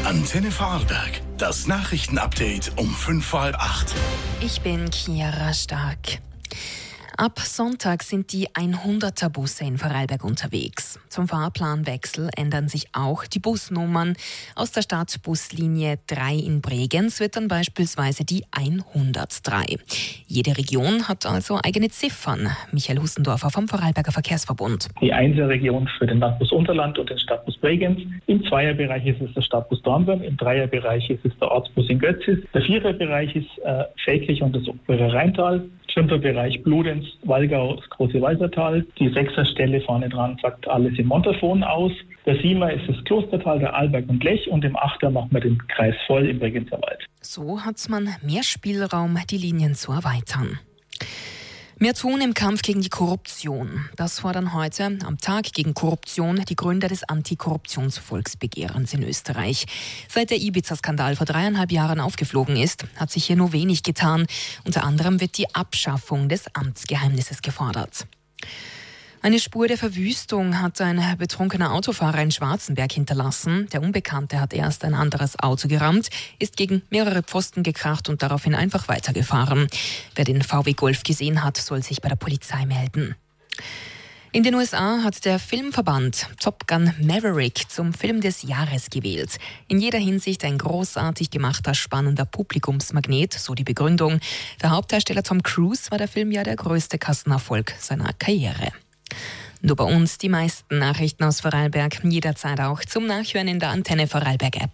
Antenne Vorarlberg. Das Nachrichtenupdate um 7:45. Ich bin Chiara Stark. Ab Sonntag sind die 100er-Busse in Vorarlberg unterwegs. Zum Fahrplanwechsel ändern sich auch die Busnummern. Aus der Stadtbuslinie 3 in Bregenz wird dann beispielsweise die 103. Jede Region hat also eigene Ziffern. Michael Hussendorfer vom Vorarlberger Verkehrsverbund. Die Einzelregion für den Landbus Unterland und den Stadtbus Bregenz. Im Zweierbereich ist es der Stadtbus Dornbirn, im Dreierbereich ist es der Ortsbus in Götzis. Der Viererbereich ist Feldkirch und das obere Rheintal. Fünferbereich Bludenz, Wallgau, das große Walsertal. Die Sechserstelle vorne dran sagt alles in Montafon aus. Der Siemer ist das Klostertal, der Arlberg und Lech und im Achter machen wir den Kreis voll im Bregenzer Wald. So hat man mehr Spielraum, die Linien zu erweitern. Mehr tun im Kampf gegen die Korruption. Das fordern heute am Tag gegen Korruption die Gründer des Antikorruptionsvolksbegehrens in Österreich. Seit der Ibiza-Skandal vor 3,5 Jahren aufgeflogen ist, hat sich hier nur wenig getan. Unter anderem wird die Abschaffung des Amtsgeheimnisses gefordert. Eine Spur der Verwüstung hat ein betrunkener Autofahrer in Schwarzenberg hinterlassen. Der Unbekannte hat erst ein anderes Auto gerammt, ist gegen mehrere Pfosten gekracht und daraufhin einfach weitergefahren. Wer den VW Golf gesehen hat, soll sich bei der Polizei melden. In den USA hat der Filmverband Top Gun Maverick zum Film des Jahres gewählt. In jeder Hinsicht ein großartig gemachter, spannender Publikumsmagnet, so die Begründung. Für Hauptdarsteller Tom Cruise war der Film ja der größte Kassenerfolg seiner Karriere. Nur bei uns die meisten Nachrichten aus Vorarlberg, jederzeit auch zum Nachhören in der Antenne Vorarlberg App.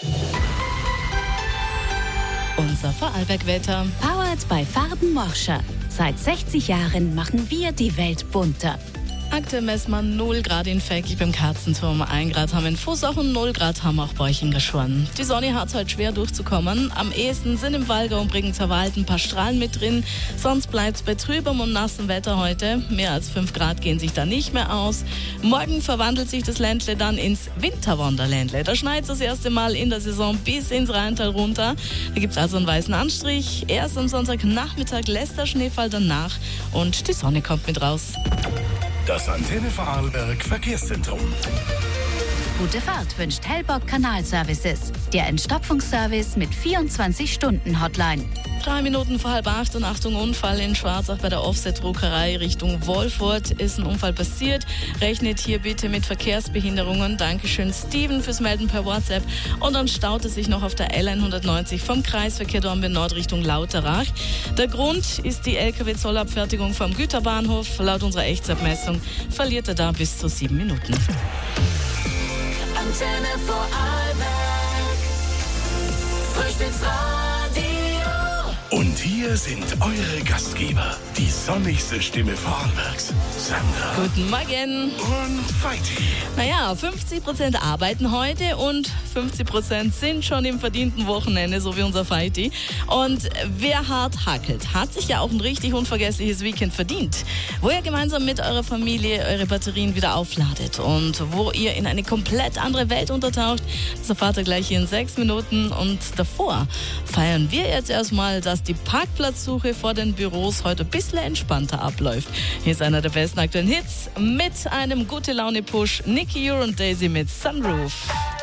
Unser Vorarlberg-Wetter. Powered by Farben Morscher. Seit 60 Jahren machen wir die Welt bunter. Aktuell messen wir 0 Grad in Feldkirch beim Katzenturm, 1 Grad haben wir in Fussach und 0 Grad haben wir auch bei euch in Geschoren. Die Sonne hat heute schwer durchzukommen. Am ehesten sind im Wallgau und Bregenzer Wald ein paar Strahlen mit drin. Sonst bleibt es bei trübem und nassem Wetter heute. Mehr als 5 Grad gehen sich da nicht mehr aus. Morgen verwandelt sich das Ländle dann ins Winterwonderländle. Da schneit es das erste Mal in der Saison bis ins Rheintal runter. Da gibt es also einen weißen Anstrich. Erst am Sonntagnachmittag lässt der Schneefall dann nach und die Sonne kommt mit raus. Das Antenne Vorarlberg Verkehrszentrum. Gute Fahrt wünscht Hellbock Kanalservices. Der Entstopfungsservice mit 24-Stunden-Hotline. 3 Minuten vor 7:30 und Achtung, Unfall in Schwarzach bei der Offset-Druckerei Richtung Wolfurt ist ein Unfall passiert. Rechnet hier bitte mit Verkehrsbehinderungen. Dankeschön Steven fürs Melden per WhatsApp. Und dann staut es sich noch auf der L190 vom Kreisverkehr Dornbirn Nord Richtung Lauterach. Der Grund ist die LKW-Zollabfertigung vom Güterbahnhof. Laut unserer Echtzeitmessung verliert er da bis zu 7 Minuten. Antenne Vorarlberg, Frühstücksradio. Und hier sind eure Gastgeber, die sonnigste Stimme Vorarlbergs, Sandra Guten Morgen. und Feiti. Naja, 50% arbeiten heute und 50% sind schon im verdienten Wochenende, so wie unser Feiti. Und wer hart hackelt, hat sich ja auch ein richtig unvergessliches Weekend verdient, wo ihr gemeinsam mit eurer Familie eure Batterien wieder aufladet und wo ihr in eine komplett andere Welt untertaucht. Das erfahrt ihr gleich hier in 6 Minuten. Und davor feiern wir jetzt erstmal, dass die Parkplatzsuche vor den Büros heute ein bisschen entspannter abläuft. Hier ist einer der besten aktuellen Hits mit einem Gute-Laune-Push. Nicky Ure und Daisy mit Sunroof.